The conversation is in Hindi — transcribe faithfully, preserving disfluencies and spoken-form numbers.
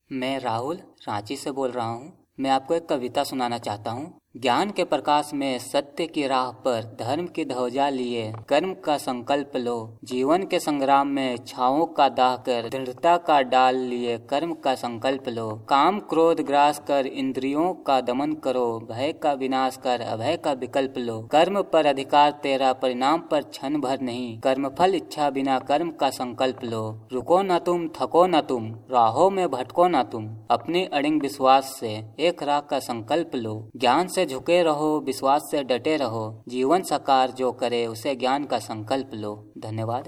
मैं राहुल रांची से बोल रहा हूँ। मैं आपको एक कविता सुनाना चाहता हूँ। ज्ञान के प्रकाश में सत्य की राह पर धर्म की ध्वजा लिए कर्म का संकल्प लो। जीवन के संग्राम में छाओं का दाह कर दृढ़ता का डाल लिए कर्म का संकल्प लो। काम क्रोध ग्रास कर इंद्रियों का दमन करो, भय का विनाश कर अभय का विकल्प लो। कर्म पर अधिकार तेरा, परिणाम पर क्षण भर नहीं, कर्म फल इच्छा बिना कर्म का संकल्प लो। रुको न तुम, थको न तुम, राहों में भटको न तुम, अपने अड़िंग विश्वास से एक राह का संकल्प लो। ज्ञान से झुके रहो, विश्वास से डटे रहो, जीवन साकार जो करे उसे ज्ञान का संकल्प लो। धन्यवाद।